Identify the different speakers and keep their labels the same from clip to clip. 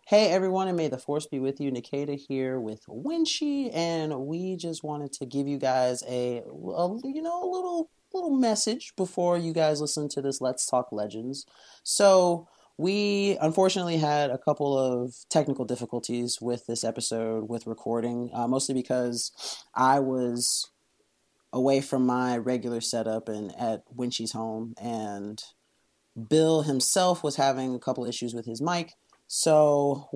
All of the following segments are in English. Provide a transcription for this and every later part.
Speaker 1: Hey everyone, and may the force be with you. Nikita here with Winchie, and we just wanted to give you guys a little message before you guys listen to this Let's Talk Legends. So we unfortunately had a couple of technical difficulties with this episode with recording, mostly because I was away from my regular setup and at Winchie's home, and Bill himself was having a couple issues with his mic. So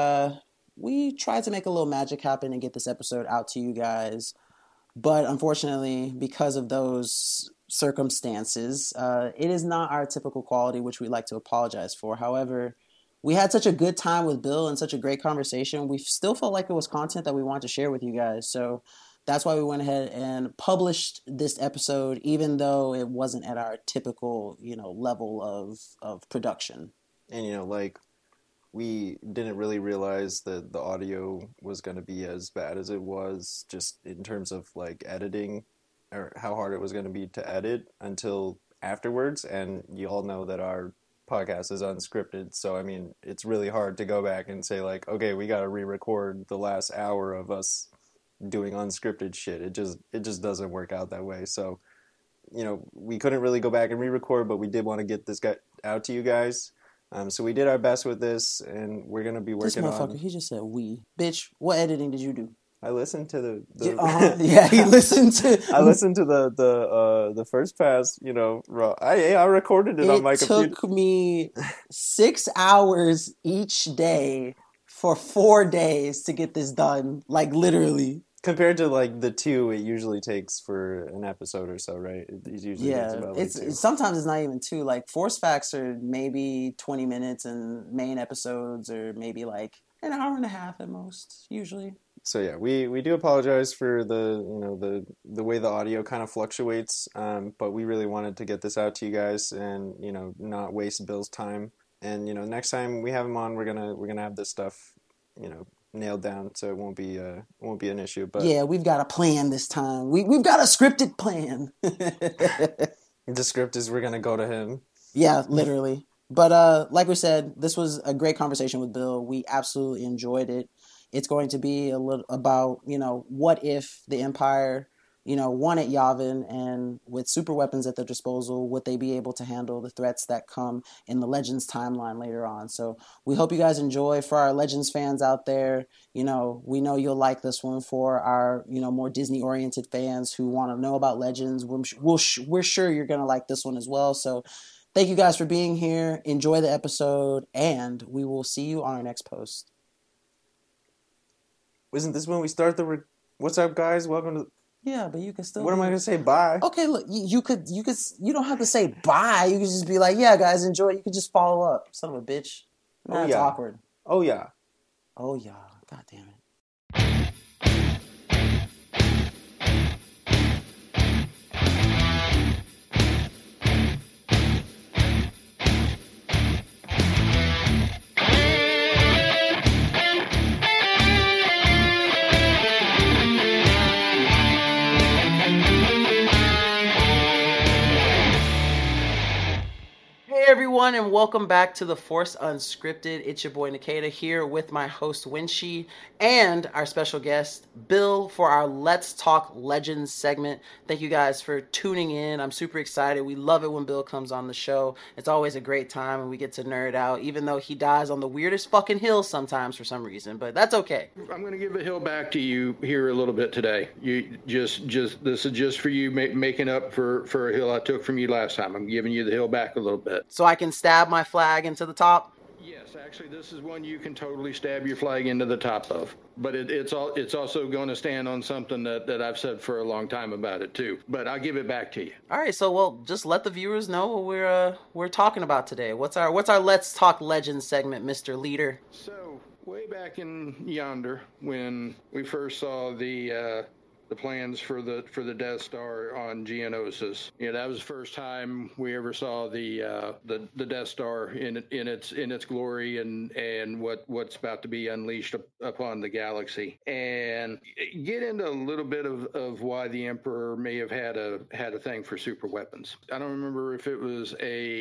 Speaker 1: we tried to make a little magic happen and get this episode out to you guys, but unfortunately, because of those circumstances, it is not our typical quality, which we'd like to apologize for. However, we had such a good time with Bill and such a great conversation. We still felt like it was content that we wanted to share with you guys. So that's why we went ahead and published this episode, even though it wasn't at our typical, level of production.
Speaker 2: And, we didn't really realize that the audio was going to be as bad as it was, just in terms of editing, or how hard it was going to be to edit until afterwards. And you all know that our podcast is unscripted, so I mean it's really hard to go back and say okay, we got to re-record the last hour of us doing unscripted shit. It just doesn't work out that way. So we couldn't really go back and re-record, but we did want to get this guy out to you guys. So we did our best with this, and we're going to be working on...
Speaker 1: This motherfucker, he just said we. Bitch, what editing did you do?
Speaker 2: I listened to the
Speaker 1: yeah, he listened to...
Speaker 2: I listened to the first pass, raw. I recorded it on my computer.
Speaker 1: It took me 6 hours each day for 4 days to get this done, literally.
Speaker 2: Compared to the 2 it usually takes for an episode or so, right? It usually takes about 2.
Speaker 1: Sometimes it's not even 2. Force facts are maybe 20 minutes, and main episodes are maybe an hour and a half at most, usually.
Speaker 2: So yeah, we do apologize for the way the audio kind of fluctuates, but we really wanted to get this out to you guys and not waste Bill's time. And next time we have him on, we're gonna have this stuff nailed down, so it won't be an issue. But
Speaker 1: yeah, we've got a plan this time. We've got a scripted plan.
Speaker 2: The script is we're gonna go to him.
Speaker 1: Yeah, literally. But like we said, this was a great conversation with Bill. We absolutely enjoyed it. It's going to be a little about what if the Empire won at Yavin, and with super weapons at their disposal, would they be able to handle the threats that come in the Legends timeline later on? So we hope you guys enjoy. For our Legends fans out there, we know you'll like this one. For our more Disney-oriented fans who want to know about Legends, we're sure you're going to like this one as well. So thank you guys for being here. Enjoy the episode, and we will see you on our next post.
Speaker 2: Isn't this when we start what's up, guys? Welcome to...
Speaker 1: Yeah, but you can still...
Speaker 2: What am I going to say? Bye.
Speaker 1: Okay, look, you don't have to say bye. You can just be like, yeah, guys, enjoy. You can just follow up. Son of a bitch. Now it's awkward.
Speaker 2: Oh, yeah.
Speaker 1: Oh, yeah. God damn it. Everyone, and welcome back to The Force Unscripted. It's your boy Nikita here with my host Winchie and our special guest Bill for our Let's Talk Legends segment. Thank you guys for tuning in. I'm super excited. We love it when Bill comes on the show. It's always a great time and we get to nerd out, even though he dies on the weirdest fucking hills sometimes for some reason, but that's okay.
Speaker 3: I'm going to give a hill back to you here a little bit today. You just this is just for you making up for a hill I took from you last time. I'm giving you the hill back a little bit.
Speaker 1: So I can stab my flag into the top?
Speaker 3: Yes, actually, this is one you can totally stab your flag into the top of. But it's also going to stand on something that I've said for a long time about it too. But I'll give it back to you.
Speaker 1: All right, so just let the viewers know what we're talking about today. What's our Let's Talk Legends segment, Mr. Leader?
Speaker 3: So way back in Yonder, when we first saw the plans for the Death Star on Geonosis. That was the first time we ever saw the Death Star in its glory and what's about to be unleashed upon the galaxy. And get into a little bit of why the Emperor may have had a thing for super weapons. I don't remember if it was a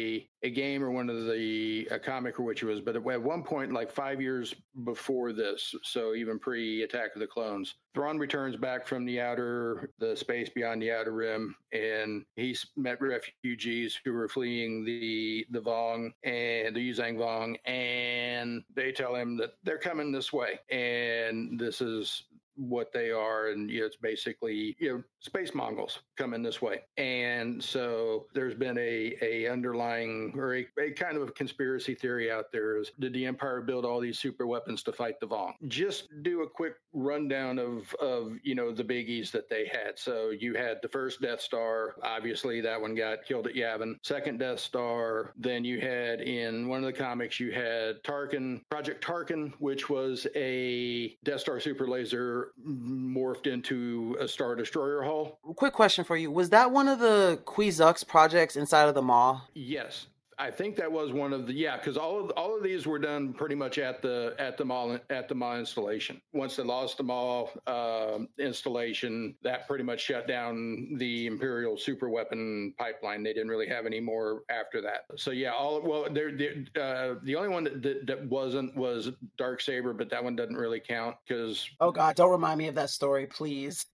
Speaker 3: a game or one of a comic or which it was, but at one point, like 5 years before this, so even pre-Attack of the Clones, Thrawn returns back from the space beyond the Outer Rim, and he's met refugees who were fleeing the Vong and the Yuzang Vong, and they tell him that they're coming this way, and this is what they are, and it's basically space Mongols coming this way. And so there's been a underlying or a kind of a conspiracy theory out there is, did the Empire build all these super weapons to fight the Vong? Just do a quick rundown of the biggies that they had. So you had the first Death Star, obviously that one got killed at Yavin. Second Death Star, then you had in one of the comics you had Tarkin, Project Tarkin, which was a Death Star super laser morphed into a Star Destroyer hull.
Speaker 1: Quick question for you. Was that one of the Kwisatz projects inside of the Maw?
Speaker 3: Yes. I think that was one of the because all of these were done pretty much at the Maw installation. Once they lost the Maw installation, that pretty much shut down the Imperial super weapon pipeline. They didn't really have any more after that. So the only one that wasn't was Darksaber, but that one doesn't really count because
Speaker 1: oh god, don't remind me of that story, please.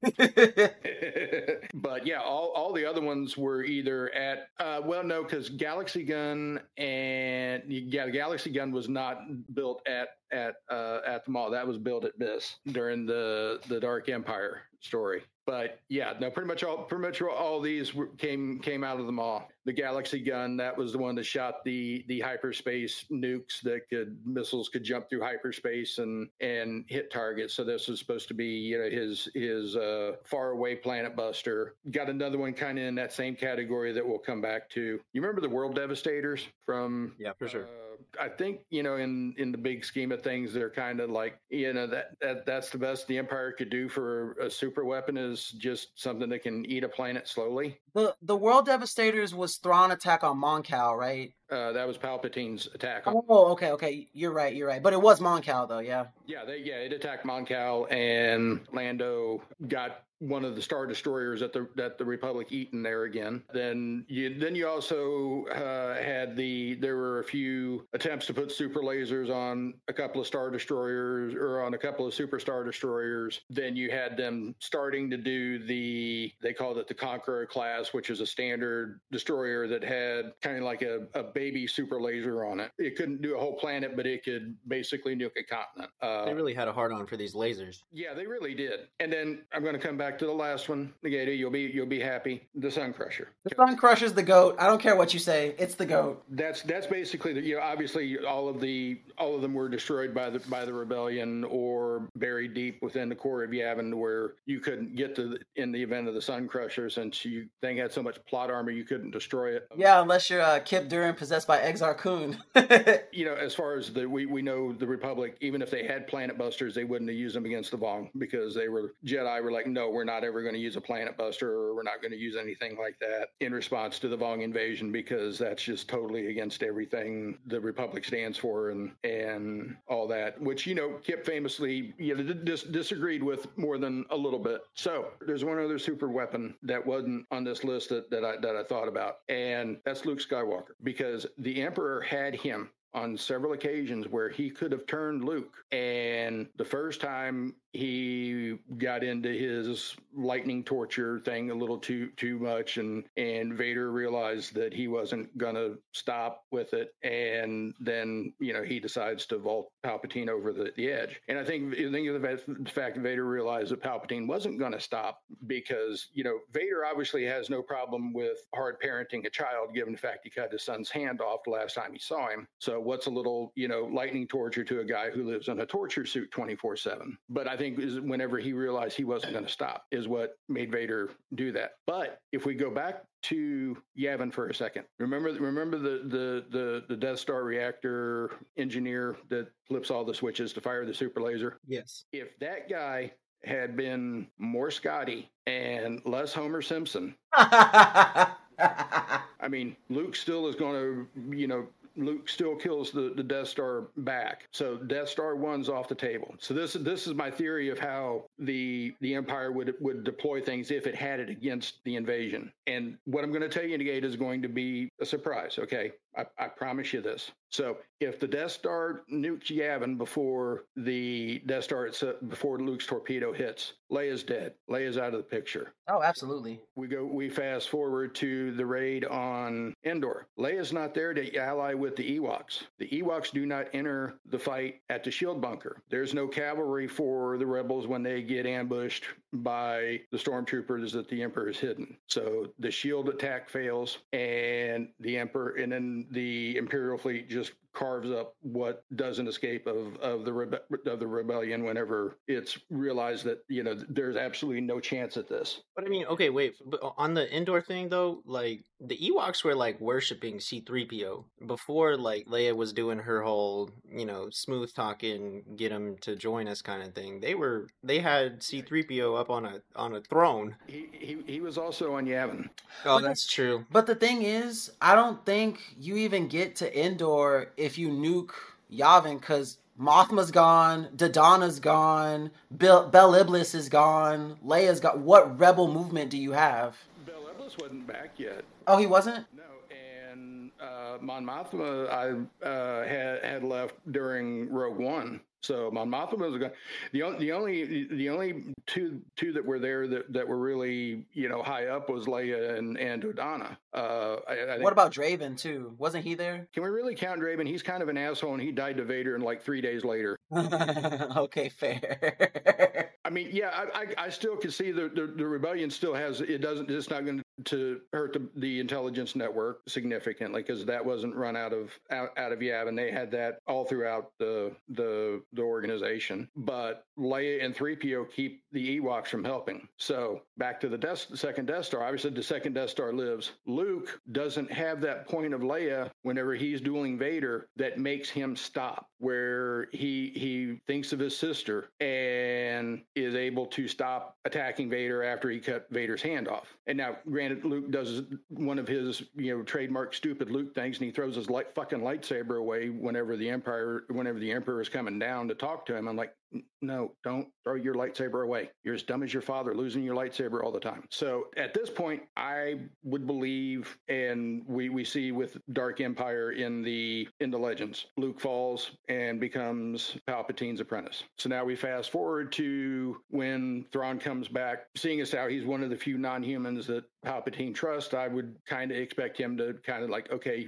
Speaker 3: But yeah, all the other ones were either at because Galaxy Gun the Galaxy Gun was not built at the Maw. That was built at BIS during the Dark Empire story. But yeah, no, pretty much all these came out of the Maw. The Galaxy Gun, that was the one that shot the hyperspace nukes missiles could jump through hyperspace and hit targets. So this was supposed to be his far away planet buster. Got another one kind of in that same category that we'll come back to. You remember the World Devastators from?
Speaker 2: Yeah, for sure.
Speaker 3: I think in the big scheme of things, they're kind of like that's the best the Empire could do for a super weapon is just something that can eat a planet slowly.
Speaker 1: The World Devastators was Thrawn attack on Mon Cal, right?
Speaker 3: That was Palpatine's attack.
Speaker 1: Oh, okay. You're right. But it was Mon Cal, though, yeah.
Speaker 3: Yeah, it attacked Mon Cal, and Lando got one of the Star Destroyers that the Republic eaten there again. Then you also there were a few attempts to put super lasers on a couple of Star Destroyers or on a couple of Super Star Destroyers. Then you had them starting to do they called it the Conqueror class, which is a standard destroyer that had kind of like a baby super laser on it. It couldn't do a whole planet, but it could basically nuke a continent.
Speaker 2: They really had a hard on for these lasers.
Speaker 3: Yeah, they really did. And then I'm going to come back to the last one, Negator. You'll be happy. The Sun Crusher.
Speaker 1: The Sun Crusher's the GOAT. I don't care what you say. It's the GOAT.
Speaker 3: That's basically obviously all of them were destroyed by the rebellion or buried deep within the core of Yavin, where you couldn't get to in the event of the Sun Crusher, since you thing had so much plot armor you couldn't destroy it.
Speaker 1: Yeah, unless you're Kip Durin possessed by Exar Kun.
Speaker 3: As far as we know, the Republic, even if they had planet busters, they wouldn't have used them against the Vong, because Jedi were like, no, we're not ever going to use a planet buster, or we're not going to use anything like that in response to the Vong invasion, because that's just totally against everything the Republic stands for and all that, which Kip famously disagreed with more than a little bit. So there's one other super weapon that wasn't on this list that I thought about, and that's Luke Skywalker, because the Emperor had him on several occasions where he could have turned Luke. And the first time he got into his lightning torture thing a little too much, and Vader realized that he wasn't gonna stop with it, and then he decides to vault Palpatine over the edge. And I think of the fact that Vader realized that Palpatine wasn't gonna stop, because Vader obviously has no problem with hard parenting a child, given the fact he cut his son's hand off the last time he saw him. So what's a little lightning torture to a guy who lives in a torture suit 24/7? But I think is whenever he realized he wasn't going to stop is what made Vader do that. But if we go back to Yavin for a second, remember the Death Star reactor engineer that flips all the switches to fire the super laser?
Speaker 1: Yes.
Speaker 3: If that guy had been more Scotty and less Homer Simpson, I mean, Luke still is going to, Luke still kills the Death Star back. So Death Star 1's off the table. So this is my theory of how the Empire would deploy things if it had it against the invasion. And what I'm going to tell you, Negate, is going to be a surprise, okay? I promise you this. So if the Death Star nukes Yavin before the Death Star before Luke's torpedo hits, Leia's dead. Leia's out of the picture.
Speaker 1: Oh, absolutely.
Speaker 3: We fast forward to the raid on Endor. Leia's not there to ally with the Ewoks. The Ewoks do not enter the fight at the shield bunker. There's no cavalry for the rebels when they get ambushed by the stormtroopers that the Emperor has hidden. So the shield attack fails, and then the Imperial fleet just carves up what doesn't escape of the rebellion whenever it's realized that there's absolutely no chance at this.
Speaker 4: But I mean, okay, wait. But on the Endor thing though, like the Ewoks were like worshiping C-3PO before like Leia was doing her whole smooth talking, get him to join us kind of thing. They had C-3PO up on a throne.
Speaker 3: He was also on Yavin.
Speaker 4: Oh, that's true.
Speaker 1: But the thing is, I don't think you even get to Endor if you nuke Yavin, because Mothma's gone, Dodonna's gone, Bel Iblis is gone, Leia's gone. What rebel movement do you have?
Speaker 3: Bel Iblis wasn't back yet.
Speaker 1: Oh, he wasn't?
Speaker 3: No, and Mon Mothma had left during Rogue One. So Mon Mothma was gone. The only two that were there that were really high up was Leia and Dodonna. I think,
Speaker 1: what about Draven too? Wasn't he there?
Speaker 3: Can we really count Draven? He's kind of an asshole, and he died to Vader in like 3 days later.
Speaker 1: Okay, fair.
Speaker 3: I mean, yeah, I still can see the rebellion still has it. It's not going to hurt the intelligence network significantly, because that wasn't run out of Yavin. They had that all throughout the organization. But Leia and 3PO keep the Ewoks from helping. So back to the second Death Star. Obviously, the second Death Star lives. Luke doesn't have that point of Leia whenever he's dueling Vader that makes him stop, where he thinks of his sister and is able to stop attacking Vader after he cut Vader's hand off. And now, granted, Luke does one of his trademark stupid Luke things, and he throws his fucking lightsaber away whenever the Emperor is coming down to talk to him. I'm like, no, don't throw your lightsaber away. You're as dumb as your father, losing your lightsaber all the time. So at this point, I would believe, and we see with Dark Empire in the Legends, Luke falls and becomes Palpatine's apprentice. So now we fast forward to when Thrawn comes back. Seeing as how he's one of the few non-humans that Palpatine trusts, I would kind of expect him to kind of like, okay,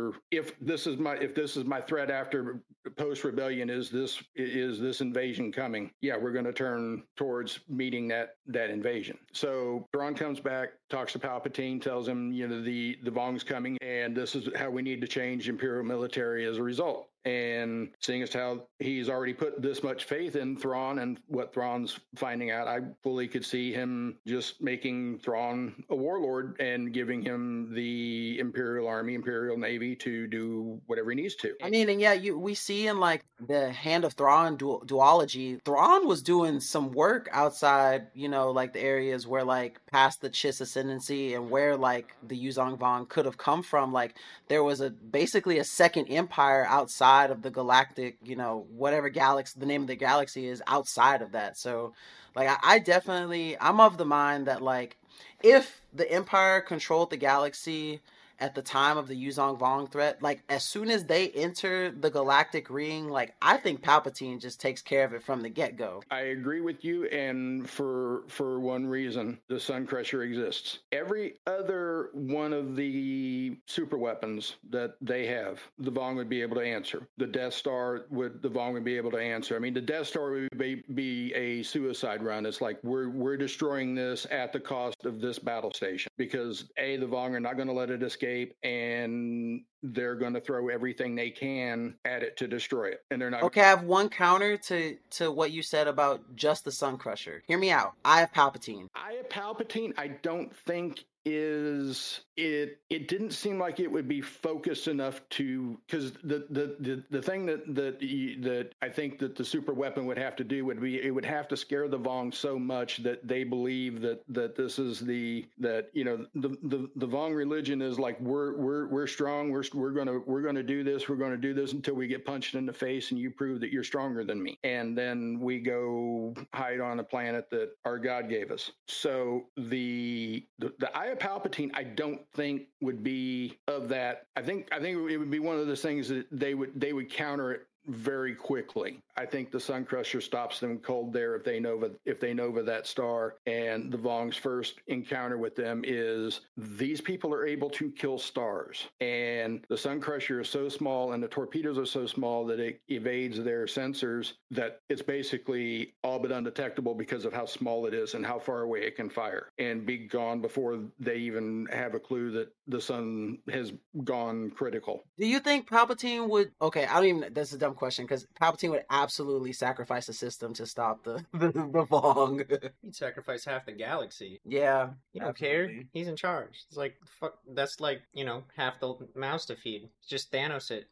Speaker 3: if this is my threat after post rebellion, is this invasion coming? Yeah, we're going to turn towards meeting that invasion. So Thrawn comes back, talks to Palpatine, tells him the Vong's coming, and this is how we need to change Imperial military as a result. And seeing as how he's already put this much faith in Thrawn and what Thrawn's finding out, I fully could see him just making Thrawn a warlord and giving him the Imperial Army, Imperial Navy to do whatever he needs to.
Speaker 1: I mean, and yeah, we see in like the Hand of Thrawn duology, Thrawn was doing some work outside, like the areas where like past the Chiss ascendancy and where like the Yuuzhan Vong could have come from. Like there was basically a second empire outside of the galactic, whatever galaxy, the name of the galaxy is outside of that. So like I'm of the mind that like if the Empire controlled the galaxy at the time of the Yuuzhan Vong threat, like as soon as they enter the galactic ring, like I think Palpatine just takes care of it from the get-go.
Speaker 3: I agree with you, and for one reason, the Sun Crusher exists. Every other one of the super weapons that they have, the Vong would be able to answer. The Death Star the Vong would be able to answer. I mean, the Death Star would be a suicide run. It's like we're destroying this at the cost of this battle station, because the Vong are not going to let it escape, and they're going to throw everything they can at it to destroy it. And they're not.
Speaker 1: Okay, I have one counter to what you said about just the Sun Crusher. Hear me out. Eye of Palpatine.
Speaker 3: Eye of Palpatine, I don't think it didn't seem like it would be focused enough to, because the thing that I think that the super weapon would have to do would be, it would have to scare the Vong so much that they believe that this is the Vong religion is like, we're strong, we're gonna do this until we get punched in the face and you prove that you're stronger than me, and then we go hide on a planet that our God gave us. So the Eye of Palpatine, I don't think would be of that. I think it would be one of those things that they would counter it very quickly. I think the Sun Crusher stops them cold there if they nova that star. And the Vong's first encounter with them is these people are able to kill stars, and the Sun Crusher is so small and the torpedoes are so small that it evades their sensors, that it's basically all but undetectable because of how small it is and how far away it can fire, and be gone before they even have a clue that the sun has gone critical.
Speaker 1: Do you think Palpatine would? Okay, I don't even. That's a dumb question, because Palpatine would absolutely sacrifice the system to stop the Vong.
Speaker 4: He'd sacrifice half the galaxy.
Speaker 1: Yeah,
Speaker 4: He don't care. He's in charge. It's like, fuck. That's like, half the mouse to feed. Just Thanos it.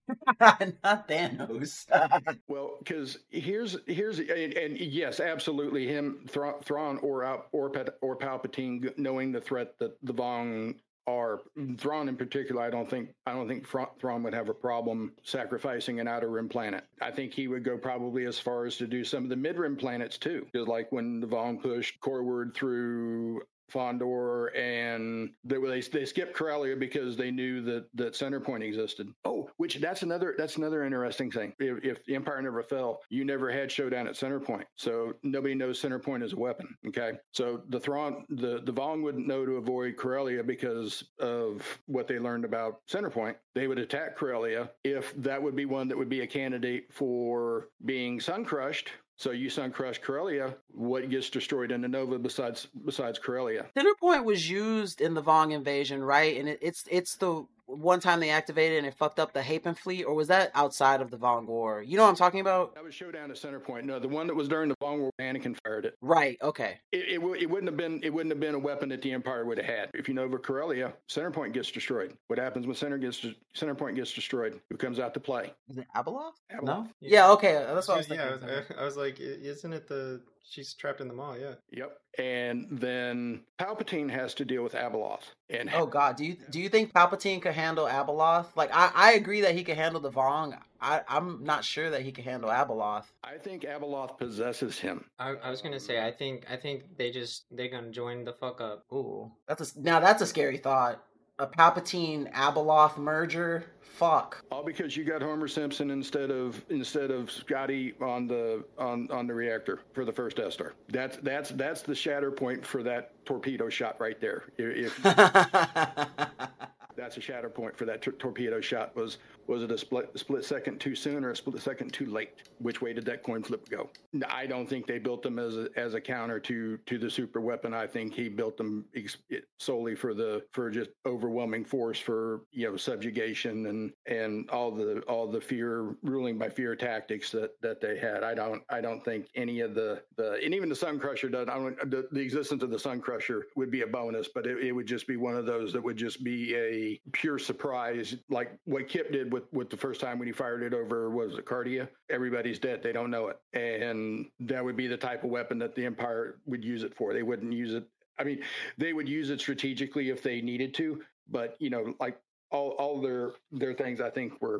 Speaker 1: Not Thanos.
Speaker 3: Well, because here's and yes, absolutely, him, Thrawn or Palpatine, knowing the threat that the Vong are. Thrawn in particular, I don't think Thrawn would have a problem sacrificing an outer rim planet. I think he would go probably as far as to do some of the mid rim planets too, just like when the Vong pushed Corward through Fondor, and they skipped Corellia because they knew that Centerpoint existed. Oh, which that's another interesting thing. If the Empire never fell, you never had showdown at Centerpoint, so nobody knows Centerpoint is a weapon. Okay, so the Vong wouldn't know to avoid Corellia because of what they learned about Centerpoint. They would attack Corellia if that would be one that would be a candidate for being sun crushed. So you sun crush Corellia, what gets destroyed in the Nova besides Corellia?
Speaker 1: Centerpoint was used in the Vong invasion, right? And it's the one time they activated and it fucked up the Hapen fleet, or was that outside of the Vong War? You know what I'm talking about?
Speaker 3: That was showdown at Centerpoint. No, the one that was during the Vong War, Anakin fired it.
Speaker 1: Right. Okay.
Speaker 3: It wouldn't have been a weapon that the Empire would have had. If you Nova Corellia, Centerpoint gets destroyed. What happens when Centerpoint gets destroyed? Who comes out to play?
Speaker 1: Is it Abeloth? No.
Speaker 4: Yeah.
Speaker 1: Yeah. Okay. That's what I was thinking.
Speaker 4: Yeah, I was like, isn't it she's trapped in the mall? Yeah.
Speaker 3: Yep. And then Palpatine has to deal with Abeloth. And
Speaker 1: oh God, do you think Palpatine could handle Abeloth? Like, I agree that he could handle the Vong. I'm not sure that he could handle Abeloth.
Speaker 3: I think Abeloth possesses him.
Speaker 4: I was gonna say, I think they're gonna join the fuck up.
Speaker 1: Ooh, that's a scary thought. A Palpatine Abeloth merger. Fuck.
Speaker 3: All because you got Homer Simpson instead of Scotty on the reactor for the first Death Star. That's the shatter point for that torpedo shot right there. If that's a shatter point for that torpedo shot. Was it a split second too soon or a split second too late? Which way did that coin flip go? I don't think they built them as a counter to the super weapon. I think he built them solely for just overwhelming force, for subjugation and all the fear, ruling by fear tactics that they had. I don't think any of the and even the Sun Crusher does. The existence of the Sun Crusher would be a bonus, but it would just be one of those that would just be a pure surprise, like what Kip did with the first time when he fired it over, what was it, Cardia? Everybody's dead. They don't know it. And that would be the type of weapon that the Empire would use it for. They wouldn't use it. I mean, they would use it strategically if they needed to, but, like all their things, I think were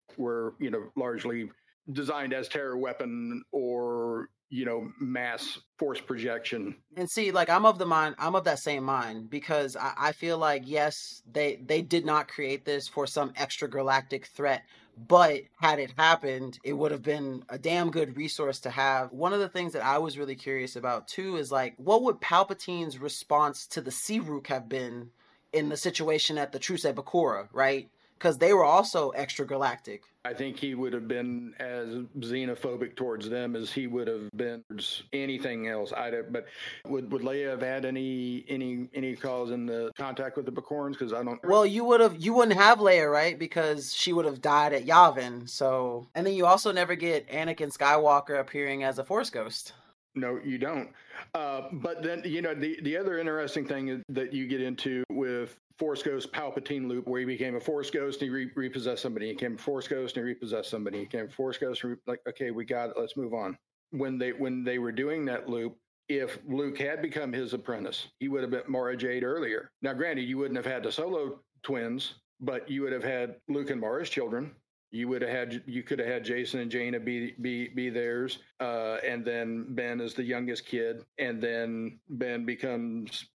Speaker 3: largely designed as terror weapon or, mass force projection.
Speaker 1: And see, like, I'm of that same mind, because I feel like, yes, they did not create this for some extra galactic threat, but had it happened, it would have been a damn good resource to have. One of the things that I was really curious about too is, like, what would Palpatine's response to the Searook have been in the situation at the Truce at Bakura, right? Because they were also extra galactic.
Speaker 3: I think he would have been as xenophobic towards them as he would have been towards anything else. But would Leia have had any cause in the contact with the Bakorans? Because I don't.
Speaker 1: Well, you wouldn't have Leia, right? Because she would have died at Yavin. So, and then you also never get Anakin Skywalker appearing as a Force ghost.
Speaker 3: No, you don't. But then, the other interesting thing that you get into with Force Ghost Palpatine loop, where he became a Force Ghost and he repossessed somebody. He became a Force Ghost and he repossessed somebody. He became a Force Ghost and okay, we got it. Let's move on. When they were doing that loop, if Luke had become his apprentice, he would have been Mara Jade earlier. Now, granted, you wouldn't have had the Solo twins, but you would have had Luke and Mara's children. You could have had Jason and Jaina be theirs, and then Ben is the youngest kid, and then Ben becomes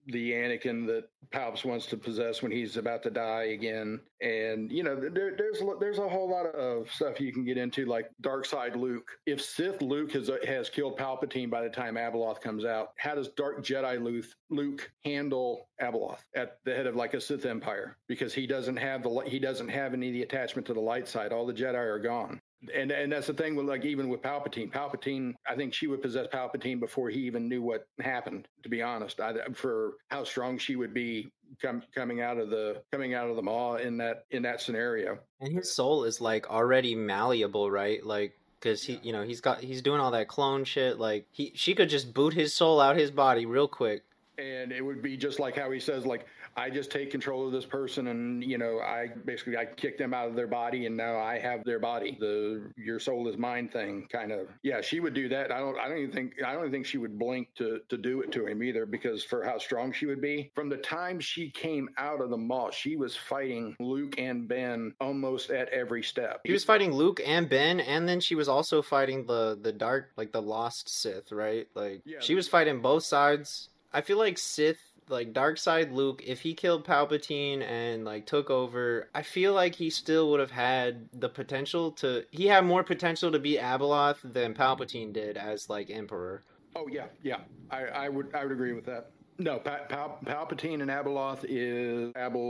Speaker 3: the Anakin that Palps wants to possess when he's about to die again. And, you know, there's a whole lot of stuff you can get into, like dark side Luke. If Sith Luke has killed Palpatine by the time Abeloth comes out, how does dark Jedi Luke handle Abeloth at the head of like a Sith Empire? Because he doesn't have any of the attachment to the light side. All the Jedi are gone. And that's the thing with, like, even with Palpatine, I think she would possess Palpatine before he even knew what happened, to be honest, for how strong she would be coming out of the maw in that scenario.
Speaker 4: And his soul is like already malleable, right? Like, because he's doing all that clone shit. Like, she could just boot his soul out his body real quick.
Speaker 3: And it would be just like how he says, like, I just take control of this person, and, you know, I kick them out of their body, and now I have their body. The your soul is mine thing, kind of. Yeah, she would do that. I don't think she would blink to do it to him either, because for how strong she would be. From the time she came out of the maw, she was fighting Luke and Ben almost at every step.
Speaker 4: She was fighting Luke and Ben, and then she was also fighting the dark, like the lost Sith, right? Like, yeah, she was fighting both sides. I feel like Sith, like dark side Luke, if he killed Palpatine and like took over, I feel like he still would have had the potential he had more potential to be Abeloth than Palpatine did as like Emperor.
Speaker 3: Oh yeah. I would agree with that. No, Palpatine and Abeloth is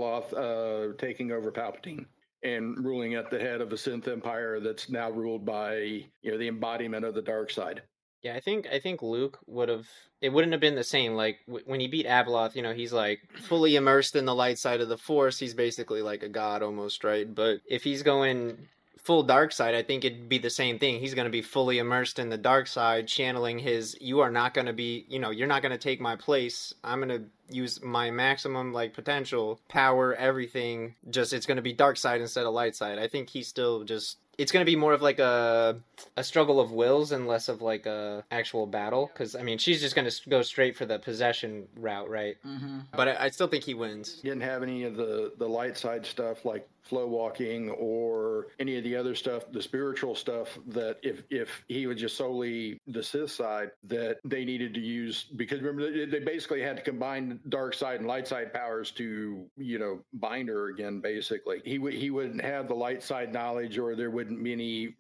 Speaker 3: Abeloth taking over Palpatine and ruling at the head of a Sith Empire that's now ruled by, you know, the embodiment of the dark side.
Speaker 4: Yeah, I think Luke it wouldn't have been the same. Like, when he beat Abeloth, you know, he's like fully immersed in the light side of the Force. He's basically like a god almost, right? But if he's going full dark side, I think it'd be the same thing. He's going to be fully immersed in the dark side, channeling you are not going to be, you know, you're not going to take my place. I'm going to use my maximum, like, potential, power, everything. Just, it's going to be dark side instead of light side. I think he's still just... It's going to be more of like a struggle of wills and less of like a actual battle. Because, I mean, she's just going to go straight for the possession route, right? Mm-hmm. But I still think he wins.
Speaker 3: He didn't have any of the light side stuff like flow walking or any of the other stuff, the spiritual stuff, that if he was just solely the Sith side, that they needed to use. Because remember, they basically had to combine dark side and light side powers to, you know, bind her again, basically. He wouldn't have the light side knowledge, or there wouldn't be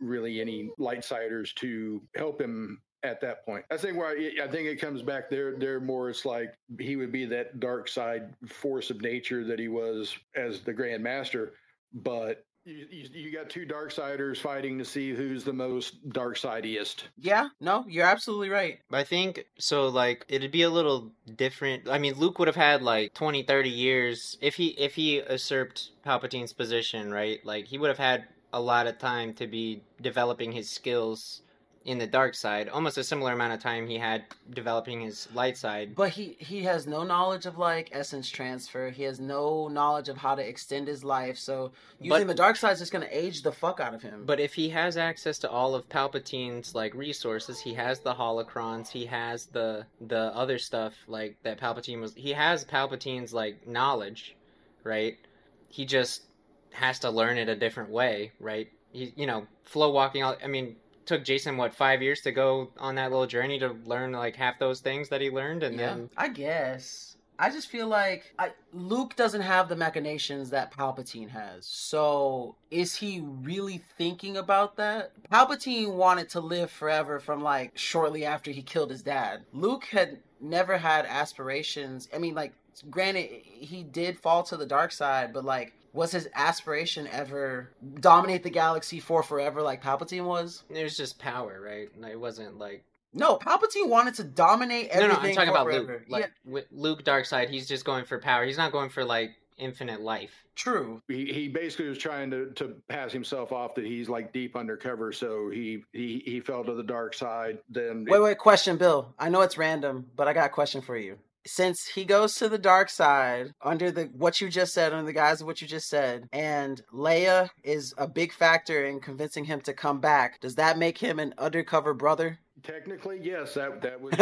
Speaker 3: any light siders to help him at that point. I think I think it comes back there more. It's like he would be that dark side force of nature that he was as the Grand Master, but you got two Darksiders fighting to see who's the most Darksidiest.
Speaker 1: Yeah, no, you're absolutely right.
Speaker 4: I think, so, like, it'd be a little different. I mean, Luke would have had, like, 20, 30 years. If he usurped Palpatine's position, right? Like, he would have had a lot of time to be developing his skills in the dark side, almost a similar amount of time he had developing his light side.
Speaker 1: But he has no knowledge of, like, essence transfer. He has no knowledge of how to extend his life. So using the dark side is just going to age the fuck out of him.
Speaker 4: But if he has access to all of Palpatine's, like, resources, he has the holocrons, he has the other stuff, like, that he has Palpatine's, like, knowledge, right? He just has to learn it a different way, right? He, you know, flow walking, took Jason 5 years to go on that little journey to learn like half those things that he learned, and then
Speaker 1: I guess I just feel like Luke doesn't have the machinations that Palpatine has. So is he really thinking about that? Palpatine wanted to live forever from like shortly after he killed his dad. Luke had never had aspirations. I mean, like, granted, he did fall to the dark side, but like, was his aspiration ever dominate the galaxy for forever like Palpatine was?
Speaker 4: It was just power, right? It wasn't like...
Speaker 1: No, Palpatine wanted to dominate everything. No,
Speaker 4: I'm talking about forever. Luke. Like, with Luke Darkseid, he's just going for power. He's not going for, like, infinite life.
Speaker 1: True.
Speaker 3: He basically was trying to pass himself off that he's, like, deep undercover, so he fell to the dark side. Then
Speaker 1: Wait, question, Bill. I know it's random, but I got a question for you. Since he goes to the dark side under the guise of what you just said, and Leia is a big factor in convincing him to come back, does that make him an undercover brother?
Speaker 3: Technically, yes. That would.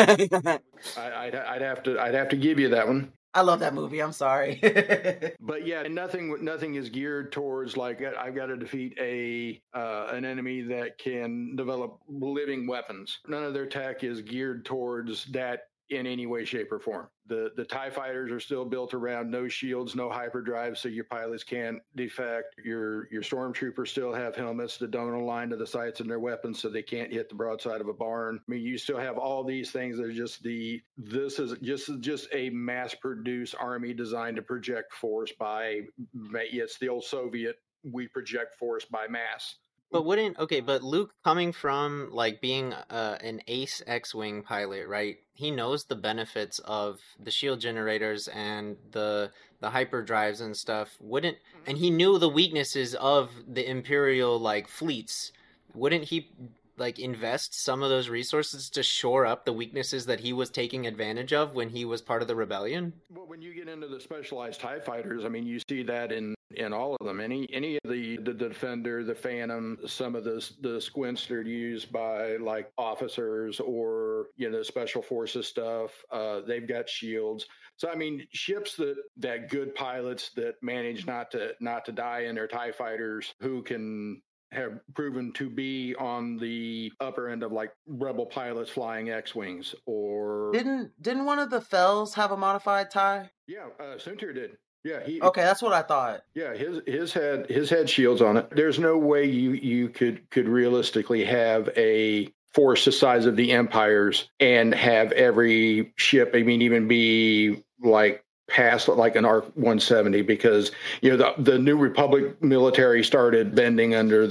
Speaker 3: I'd have to give you that one.
Speaker 1: I love that movie. I'm sorry.
Speaker 3: But yeah, nothing is geared towards like I've got to defeat an enemy that can develop living weapons. None of their tech is geared towards that in any way, shape, or form. The TIE fighters are still built around no shields, no hyperdrive, so your pilots can't defect. Your stormtroopers still have helmets that don't align to the sights in their weapons, so they can't hit the broadside of a barn. I mean, you still have all these things that are just this is just a mass-produced army designed to project force by. It's the old Soviet. We project force by mass.
Speaker 4: But but Luke, coming from like being an ace X-wing pilot, right? He knows the benefits of the shield generators and the hyperdrives and stuff. And he knew the weaknesses of the Imperial like fleets. Wouldn't he like invest some of those resources to shore up the weaknesses that he was taking advantage of when he was part of the rebellion?
Speaker 3: Well, when you get into the specialized TIE fighters, I mean, you see that in all of them. Any of the Defender, the Phantom, some of the squints that are used by like officers or special forces stuff, they've got shields. So I mean, ships that good pilots that manage not to die in their TIE fighters, who can have proven to be on the upper end of like rebel pilots flying X-wings. Or
Speaker 1: didn't one of the Fells have a modified TIE?
Speaker 3: Yeah, Suntir did. Yeah,
Speaker 1: okay, that's what I thought.
Speaker 3: Yeah, his had shields on it. There's no way you could realistically have a force the size of the Empires and have every ship, I mean, even be like past like an ARC 170, because the New Republic military started bending under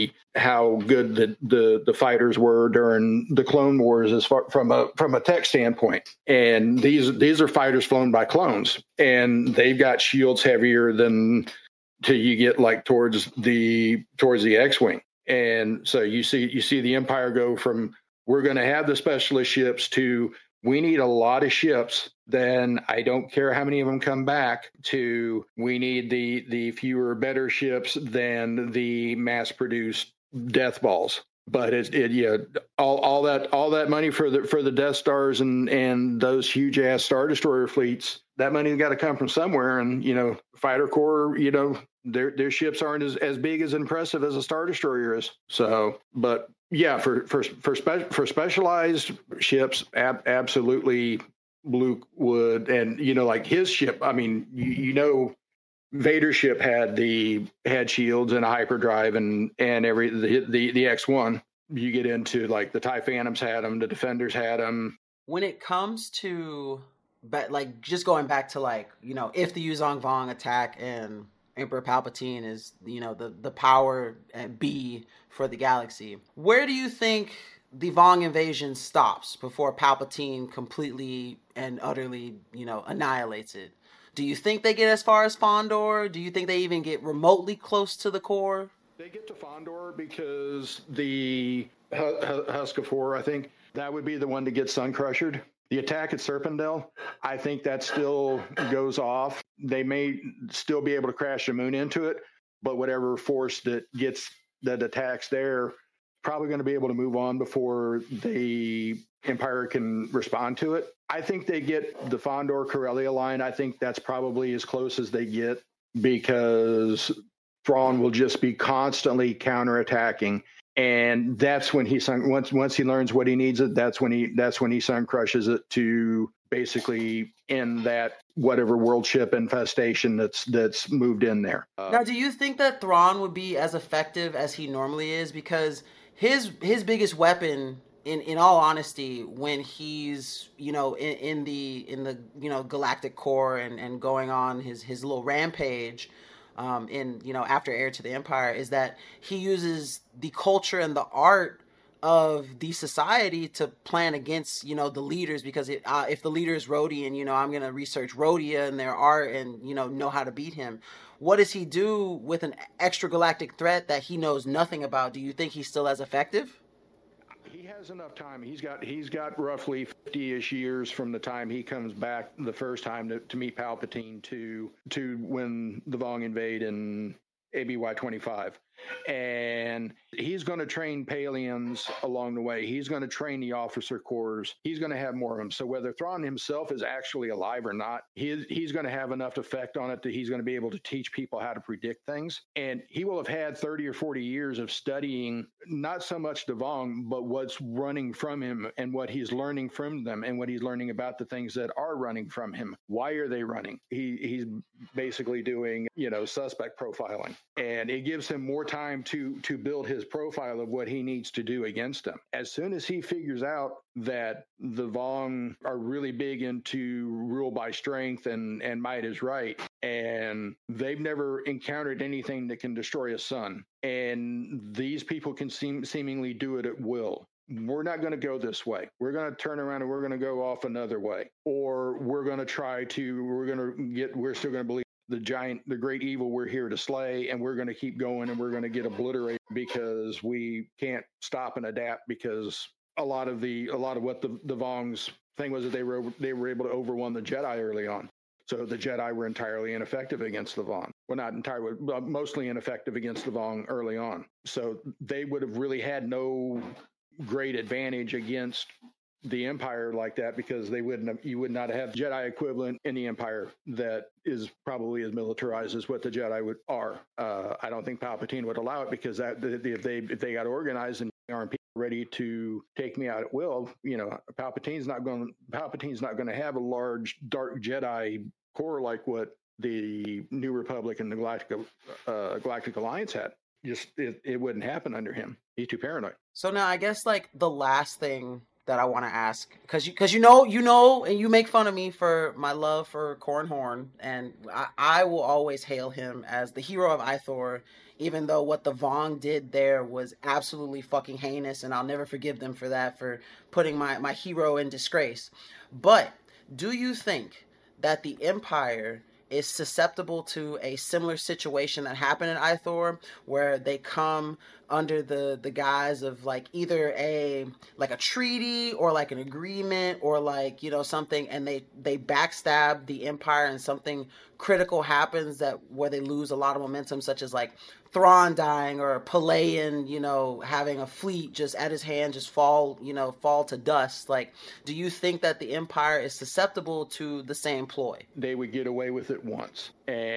Speaker 3: how good the fighters were during the Clone Wars as far from a tech standpoint. And these are fighters flown by clones, and they've got shields heavier than till you get like towards the X-wing. And so you see the Empire go from, we're going to have the specialist ships, to we need a lot of ships, then I don't care how many of them come back, to we need the fewer better ships than the mass produced death balls. But all that money for the Death Stars and those huge ass Star Destroyer fleets, that money's got to come from somewhere. And Fighter Corps, their ships aren't as big, as impressive as a Star Destroyer is. So, but yeah, for specialized ships, absolutely, Luke would. And like his ship, I mean, Vader's ship had shields and a hyperdrive and the X-1. You get into like the TIE Phantoms had them, the Defenders had them.
Speaker 1: When it comes to, but like just going back to like if the Yuzong Vong attack and Emperor Palpatine is the power B for the galaxy, where do you think the Vong invasion stops before Palpatine completely and utterly annihilates it? Do you think they get as far as Fondor? Do you think they even get remotely close to the core?
Speaker 3: They get to Fondor because the Husk of Horror, I think that would be the one to get Sun Crushed. The attack at Serpendel, I think that still goes off. They may still be able to crash the moon into it, but whatever force that attacks there, probably going to be able to move on before the Empire can respond to it. I think they get the Fondor Corellia line. I think that's probably as close as they get, because Thrawn will just be constantly counterattacking, and that's when once he learns what he needs it. That's when he Sun Crushes it to basically end that whatever world ship infestation that's moved in there.
Speaker 1: Now, do you think that Thrawn would be as effective as he normally is? Because his biggest weapon, in all honesty, when he's in the galactic core and going on his little rampage, after Heir to the Empire, is that he uses the culture and the art of the society to plan against the leaders, because if the leader is Rodian, I'm gonna research Rhodia and their art and know how to beat him. What does he do with an extragalactic threat that he knows nothing about? Do you think he's still as effective?
Speaker 3: He has enough time. He's got roughly 50-ish years from the time he comes back the first time to meet Palpatine to when the Vong invade in ABY 25. And he's going to train Palians along the way. He's going to train the officer corps. He's going to have more of them. So whether Thrawn himself is actually alive or not, he's going to have enough effect on it that he's going to be able to teach people how to predict things. And he will have had 30 or 40 years of studying not so much Devong, but what's running from him and what he's learning from them and what he's learning about the things that are running from him. Why are they running? He's basically doing, suspect profiling. And it gives him more time to build his profile of what he needs to do against them. As soon as he figures out that the Vong are really big into rule by strength and might is right, and they've never encountered anything that can destroy a sun, and these people can seemingly do it at will. We're not going to go this way. We're going to turn around and we're going to go off another way. Or we're still going to believe the great evil we're here to slay, and we're going to keep going and we're going to get obliterated because we can't stop and adapt, because a lot of what the Vong's thing was that they were able to overwhelm the Jedi early on. So the Jedi were entirely ineffective against the Vong. Well, not entirely, but mostly ineffective against the Vong early on. So they would have really had no great advantage against the Empire like that, because you would not have Jedi equivalent in the Empire that is probably as militarized as what the Jedi are. I don't think Palpatine would allow it, because if they got organized and aren't ready to take me out at will, Palpatine's not going to have a large dark Jedi corps like what the New Republic and the Galactic Alliance had. It wouldn't happen under him. He's too paranoid.
Speaker 1: So now I guess like the last thing that I want to ask, because you know, and you make fun of me for my love for Corran Horn, and I will always hail him as the hero of Ithor, even though what the Vong did there was absolutely fucking heinous, and I'll never forgive them for that, for putting my hero in disgrace. But do you think that the Empire is susceptible to a similar situation that happened in Ithor, where they come under the guise of like either a treaty or like an agreement or like, something, and they backstab the Empire and something critical happens where they lose a lot of momentum, such as like Thrawn dying or Pelayan, having a fleet just at his hand just fall to dust. Like, do you think that the Empire is susceptible to the same ploy?
Speaker 3: They would get away with it once.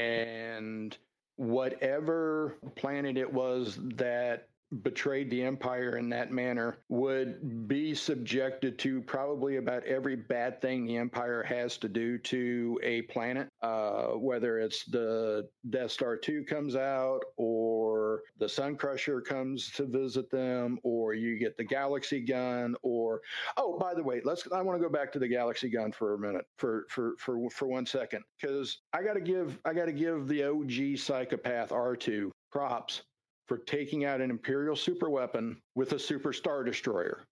Speaker 3: And whatever planet it was that betrayed the Empire in that manner would be subjected to probably about every bad thing the Empire has to do to a planet, whether it's the Death Star 2 comes out, or the Sun Crusher comes to visit them, or you get the Galaxy Gun, or by the way, I want to go back to the Galaxy Gun for a minute, for 1 second, because I got to give the OG psychopath R2 props for taking out an Imperial superweapon with a super Star Destroyer.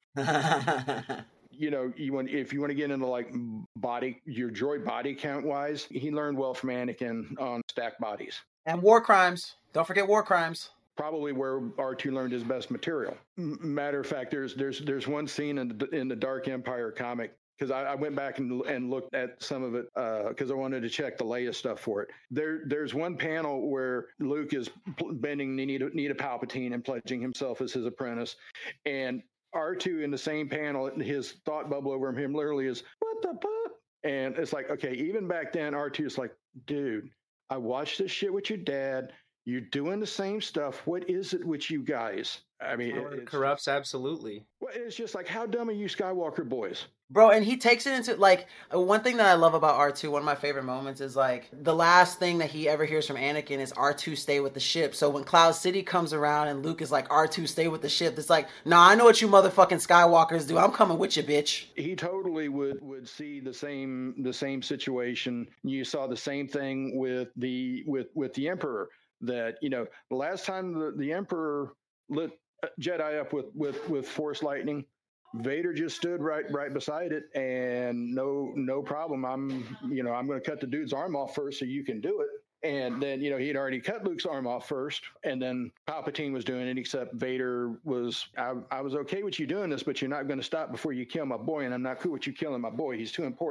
Speaker 3: If you want to get into like your droid body count wise, he learned well from Anakin on stacked bodies.
Speaker 1: And war crimes. Don't forget war crimes.
Speaker 3: Probably where R2 learned his best material. Matter of fact, there's one scene in the Dark Empire comic, because I went back and looked at some of it because I wanted to check the Leia stuff for it. There's one panel where Luke is bending Nita Palpatine and pledging himself as his apprentice, and R2 in the same panel, his thought bubble over him literally is, "What the fuck?" And it's like, okay, even back then, R2 is like, "Dude, I watched this shit with your dad. You're doing the same stuff. What is it with you guys?" I mean,
Speaker 4: it corrupts absolutely.
Speaker 3: Well, it's just like, how dumb are you Skywalker boys?
Speaker 1: Bro, and he takes it into, like, one thing that I love about R2, one of my favorite moments is, like, the last thing that he ever hears from Anakin is R2 stay with the ship. So when Cloud City comes around and Luke is like, R2 stay with the ship, it's like, nah, I know what you motherfucking Skywalkers do. I'm coming with you, bitch.
Speaker 3: He totally would see the same situation. You saw the same thing with the Emperor, that, the last time the Emperor lit Jedi up with Force lightning, Vader just stood right beside it, and no problem. I'm going to cut the dude's arm off first so you can do it. And then, he'd already cut Luke's arm off first, and then Palpatine was doing it, except Vader was, I was okay with you doing this, but you're not going to stop before you kill my boy, and I'm not cool with you killing my boy. He's too important.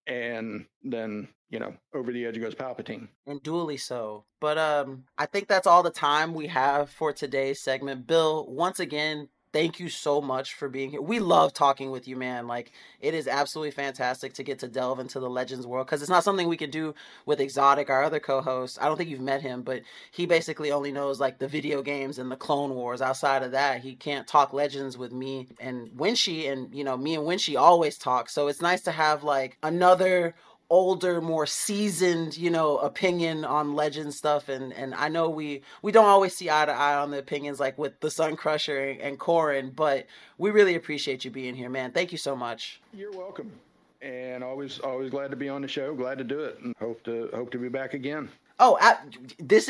Speaker 3: and then, over the edge goes Palpatine.
Speaker 1: And duly so. But I think that's all the time we have for today's segment. Bill, once again, thank you so much for being here. We love talking with you, man. Like, it is absolutely fantastic to get to delve into the Legends world, because it's not something we can do with Exotic, our other co-host. I don't think you've met him, but he basically only knows, like, the video games and the Clone Wars. Outside of that, he can't talk Legends with me and Winchie, and, me and Winchie always talk. So it's nice to have, like, another older, more seasoned, opinion on Legend stuff. And I know we don't always see eye to eye on the opinions, like with the Sun Crusher and Corrin, but we really appreciate you being here, man. Thank you so much.
Speaker 3: You're welcome. And always glad to be on the show. Glad to do it, and hope to be back again.
Speaker 1: Oh, this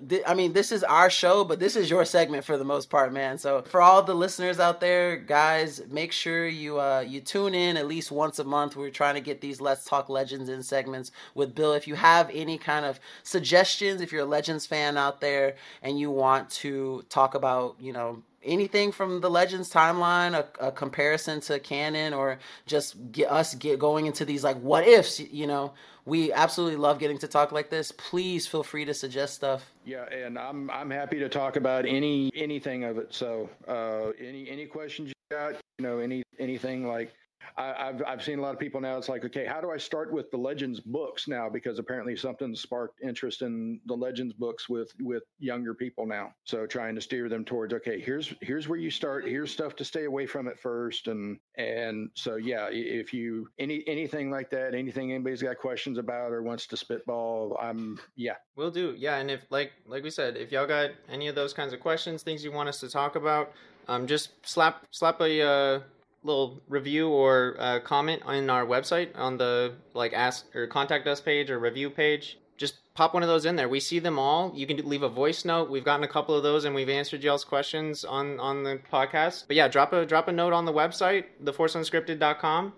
Speaker 1: is our show, but this is your segment for the most part, man. So for all the listeners out there, guys, make sure you tune in at least once a month. We're trying to get these Let's Talk Legends in segments with Bill. If you have any kind of suggestions, if you're a Legends fan out there and you want to talk about, anything from the Legends timeline, a comparison to canon, or just get going into these like what ifs, we absolutely love getting to talk like this. Please feel free to suggest stuff.
Speaker 3: Yeah, and I'm happy to talk about anything of it. So any questions you got, anything like. I've seen a lot of people now. It's like, okay, how do I start with the Legends books now? Because apparently something sparked interest in the Legends books with younger people now. So trying to steer them towards, okay, here's where you start. Here's stuff to stay away from at first, and so yeah, if you anything like that, anything anybody's got questions about or wants to spitball,
Speaker 4: Will do. Yeah, and if like we said, if y'all got any of those kinds of questions, things you want us to talk about, just slap a little review or comment on our website on the ask or contact us page or review page. Just pop one of those in there. We see them all. You can leave a voice note. We've gotten a couple of those and we've answered y'all's questions on the podcast. But yeah, drop a note on the website, theforceunscripted.com,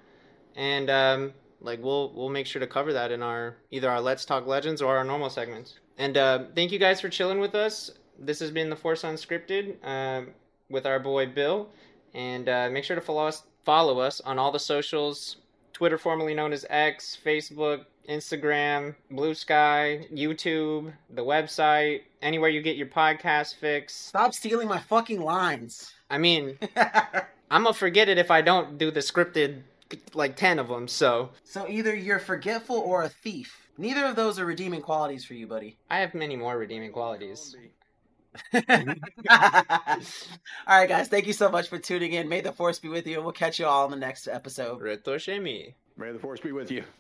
Speaker 4: and we'll make sure to cover that in either our Let's Talk Legends or our normal segments. And thank you guys for chilling with us. This has been The Force Unscripted with our boy Bill. And make sure to follow us on all the socials. Twitter, formerly known as X, Facebook, Instagram, Blue Sky, YouTube, the website, anywhere you get your podcast fix.
Speaker 1: Stop stealing my fucking lines.
Speaker 4: I mean, I'm going to forget it if I don't do the scripted, 10 of them, so.
Speaker 1: So either you're forgetful or a thief. Neither of those are redeeming qualities for you, buddy.
Speaker 4: I have many more redeeming qualities.
Speaker 1: All right, guys, thank you so much for tuning in. May the Force be with you, and we'll catch you all in the next episode.
Speaker 4: Retoshemi.
Speaker 3: May the Force be with you.